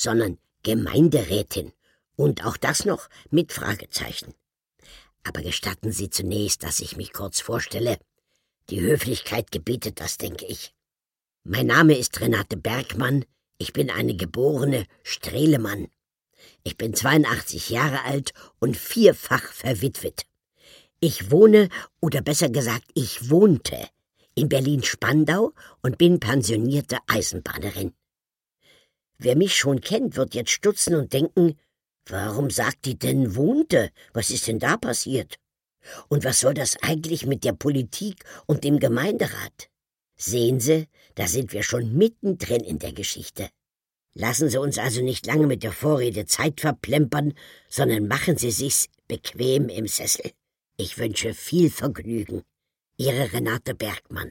sondern Gemeinderätin. Und auch das noch mit Fragezeichen. Aber gestatten Sie zunächst, dass ich mich kurz vorstelle. Die Höflichkeit gebietet das, denke ich. Mein Name ist Renate Bergmann. Ich bin eine geborene Strehlemann. Ich bin 82 Jahre alt und 4-fach verwitwet. Ich wohne, oder besser gesagt, ich wohnte in Berlin-Spandau und bin pensionierte Eisenbahnerin. Wer mich schon kennt, wird jetzt stutzen und denken, warum sagt die denn wohnte? Was ist denn da passiert? Und was soll das eigentlich mit der Politik und dem Gemeinderat? Sehen Sie, da sind wir schon mittendrin in der Geschichte. Lassen Sie uns also nicht lange mit der Vorrede Zeit verplempern, sondern machen Sie sich's bequem im Sessel. Ich wünsche viel Vergnügen. Ihre Renate Bergmann.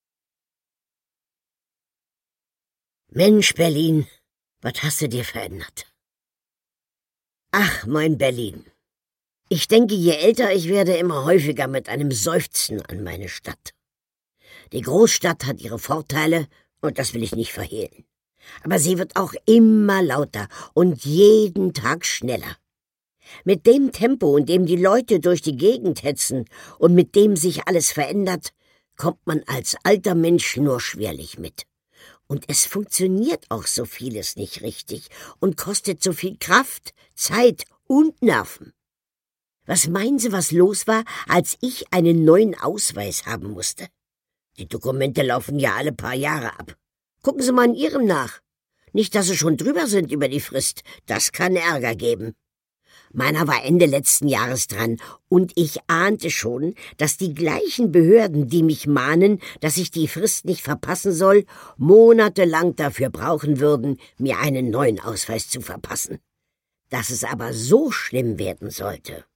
Mensch, Berlin, was hast du dir verändert? Ach, mein Berlin. Ich denke, je älter ich werde, immer häufiger mit einem Seufzen an meine Stadt. Die Großstadt hat ihre Vorteile, und das will ich nicht verhehlen. Aber sie wird auch immer lauter und jeden Tag schneller. Mit dem Tempo, in dem die Leute durch die Gegend hetzen und mit dem sich alles verändert, kommt man als alter Mensch nur schwerlich mit. Und es funktioniert auch so vieles nicht richtig und kostet so viel Kraft, Zeit und Nerven. Was meinen Sie, was los war, als ich einen neuen Ausweis haben musste? Die Dokumente laufen ja alle paar Jahre ab. Gucken Sie mal in Ihrem nach. Nicht, dass Sie schon drüber sind über die Frist. Das kann Ärger geben. Meiner war Ende letzten Jahres dran, und ich ahnte schon, dass die gleichen Behörden, die mich mahnen, dass ich die Frist nicht verpassen soll, monatelang dafür brauchen würden, mir einen neuen Ausweis zu verpassen. Dass es aber so schlimm werden sollte.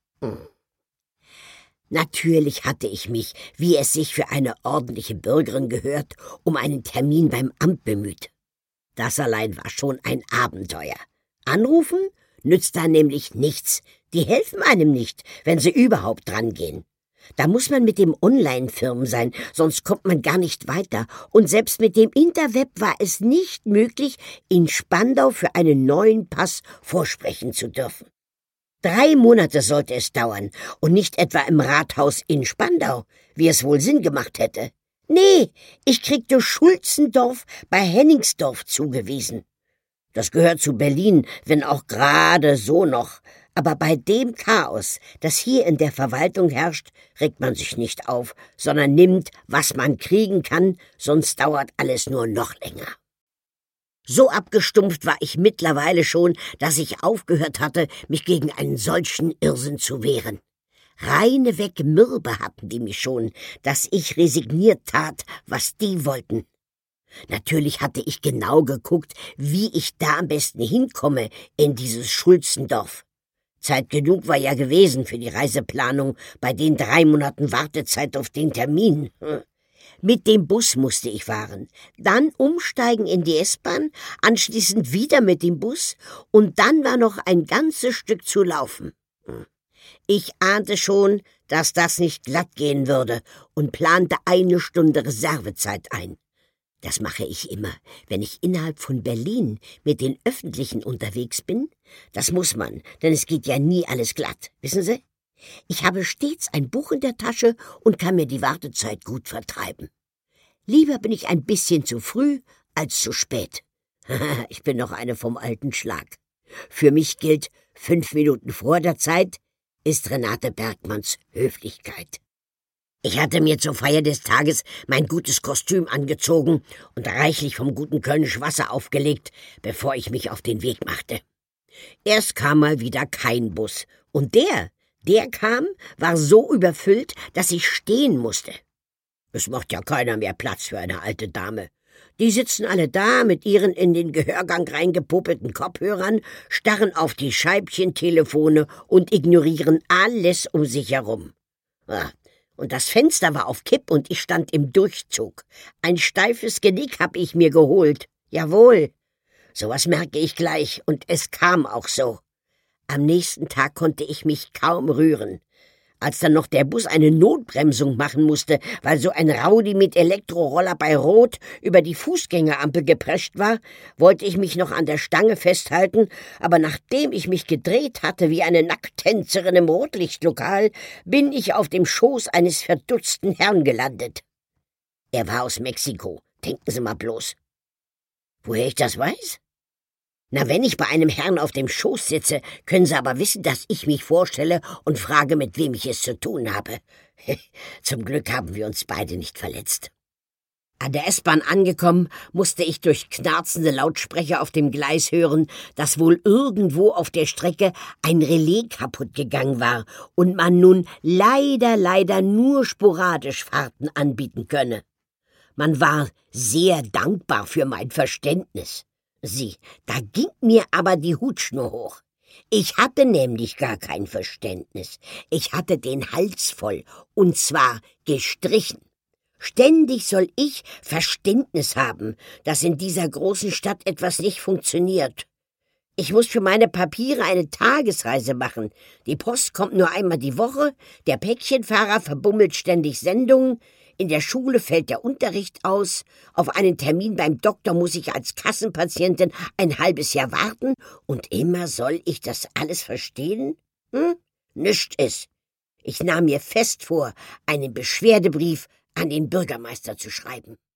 Natürlich hatte ich mich, wie es sich für eine ordentliche Bürgerin gehört, um einen Termin beim Amt bemüht. Das allein war schon ein Abenteuer. Anrufen nützt da nämlich nichts. Die helfen einem nicht, wenn sie überhaupt drangehen. Da muss man mit dem Online-Firmen sein, sonst kommt man gar nicht weiter. Und selbst mit dem Interweb war es nicht möglich, in Spandau für einen neuen Pass vorsprechen zu dürfen. 3 Monate sollte es dauern und nicht etwa im Rathaus in Spandau, wie es wohl Sinn gemacht hätte. Nee, ich kriegte Schulzendorf bei Hennigsdorf zugewiesen. Das gehört zu Berlin, wenn auch gerade so noch. Aber bei dem Chaos, das hier in der Verwaltung herrscht, regt man sich nicht auf, sondern nimmt, was man kriegen kann, sonst dauert alles nur noch länger. So abgestumpft war ich mittlerweile schon, dass ich aufgehört hatte, mich gegen einen solchen Irrsinn zu wehren. Reineweg Mürbe hatten die mich schon, dass ich resigniert tat, was die wollten. Natürlich hatte ich genau geguckt, wie ich da am besten hinkomme in dieses Schulzendorf. Zeit genug war ja gewesen für die Reiseplanung bei den 3 Monaten Wartezeit auf den Termin. Mit dem Bus musste ich fahren, dann umsteigen in die S-Bahn, anschließend wieder mit dem Bus und dann war noch ein ganzes Stück zu laufen. Ich ahnte schon, dass das nicht glatt gehen würde und plante 1 Stunde Reservezeit ein. Das mache ich immer, wenn ich innerhalb von Berlin mit den Öffentlichen unterwegs bin. Das muss man, denn es geht ja nie alles glatt, wissen Sie? Ich habe stets ein Buch in der Tasche und kann mir die Wartezeit gut vertreiben. Lieber bin ich ein bisschen zu früh als zu spät. Ich bin noch eine vom alten Schlag. Für mich gilt, 5 Minuten vor der Zeit ist Renate Bergmanns Höflichkeit. Ich hatte mir zur Feier des Tages mein gutes Kostüm angezogen und reichlich vom guten Kölnisch Wasser aufgelegt, bevor ich mich auf den Weg machte. Erst kam mal wieder kein Bus, und der kam, war so überfüllt, dass ich stehen musste. Es macht ja keiner mehr Platz für eine alte Dame. Die sitzen alle da mit ihren in den Gehörgang reingepopelten Kopfhörern, starren auf die Scheibchentelefone und ignorieren alles um sich herum. Und das Fenster war auf Kipp und ich stand im Durchzug. Ein steifes Genick hab ich mir geholt. Jawohl, sowas merke ich gleich, und es kam auch so. Am nächsten Tag konnte ich mich kaum rühren. Als dann noch der Bus eine Notbremsung machen musste, weil so ein Rowdy mit Elektroroller bei Rot über die Fußgängerampel geprescht war, wollte ich mich noch an der Stange festhalten, aber nachdem ich mich gedreht hatte wie eine Nackttänzerin im Rotlichtlokal, bin ich auf dem Schoß eines verdutzten Herrn gelandet. Er war aus Mexiko, denken Sie mal bloß. Woher ich das weiß? Na, wenn ich bei einem Herrn auf dem Schoß sitze, können Sie aber wissen, dass ich mich vorstelle und frage, mit wem ich es zu tun habe. Zum Glück haben wir uns beide nicht verletzt. An der S-Bahn angekommen, musste ich durch knarzende Lautsprecher auf dem Gleis hören, dass wohl irgendwo auf der Strecke ein Relais kaputt gegangen war und man nun leider nur sporadisch Fahrten anbieten könne. Man war sehr dankbar für mein Verständnis. Sieh, da ging mir aber die Hutschnur hoch. Ich hatte nämlich gar kein Verständnis. Ich hatte den Hals voll, und zwar gestrichen. Ständig soll ich Verständnis haben, dass in dieser großen Stadt etwas nicht funktioniert. Ich muss für meine Papiere eine Tagesreise machen. Die Post kommt nur einmal die Woche, der Päckchenfahrer verbummelt ständig Sendungen, in der Schule fällt der Unterricht aus, auf einen Termin beim Doktor muss ich als Kassenpatientin ein halbes Jahr warten, und immer soll ich das alles verstehen? Nischt es. Ich nahm mir fest vor, einen Beschwerdebrief an den Bürgermeister zu schreiben.